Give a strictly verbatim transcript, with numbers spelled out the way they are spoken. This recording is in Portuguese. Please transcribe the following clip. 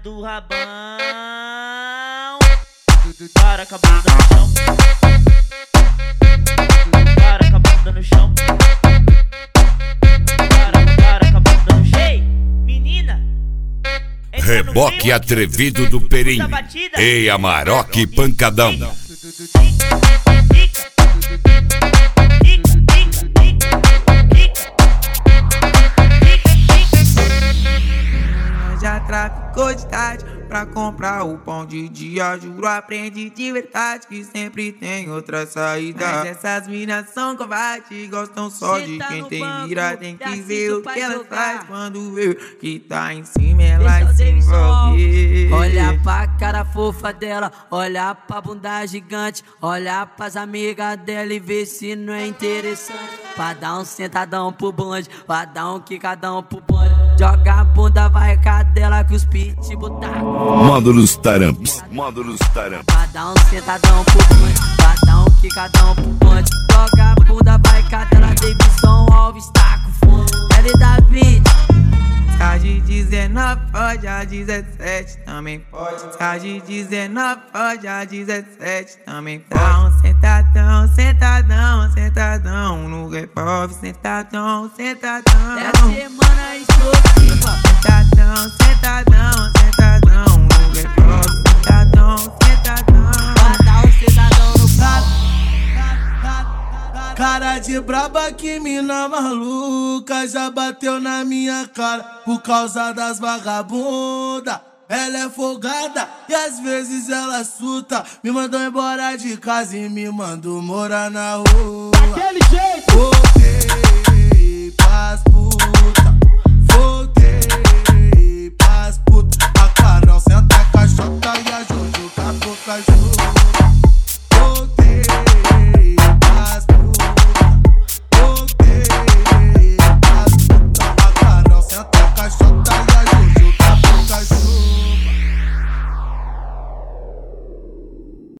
do rabão. Para com a bunda no chão. Para com a bunda no chão. Para, para com a bunda no chão. Ei, menina. Reboque atrevido do Perim. Ei, Amarok Pancadão. Já traficou de tarde pra comprar o pão de dia. Juro, aprendi de verdade que sempre tem outra saída. Mas essas minas são covardes, gostam só de quem tem mira. Tem que ver o que ela faz quando vê que tá em cima, ela se envolve. Olha pra cara fofa dela, olha pra bunda gigante, olha pras amigas dela e vê se não é interessante. Pra dar um sentadão pro bonde, pra dar um quicadão pro bonde. Joga a bunda, vai cadela que os pitbull tá. Módulos Taramps. Módulos Taramps. Pra dar um sentadão pro bonde, pra dar um quicadão pro bonde. Joga a bunda, vai cadela, Davidson Alves tá com fome. L da vinte. A de dezenove pode, a dezessete também pode. A de dezenove pode, a dezessete também pode. Dá um sentadão, sentadão, sentadão no repove, sentadão, sentadão. É semana explosiva. Sentadão, sentadão, sentadão no repove, sentadão, sentadão. Pra dar um sentadão no prato. Cara de braba, que mina maluca, já bateu na minha cara por causa das vagabunda. Ela é folgada e às vezes ela suta. Me mandou embora de casa e me mandou morar na rua. Daquele jeito. Voltei pras puta, voltei pras puta. A Carol senta a caixota e a Jojo com a boca junto.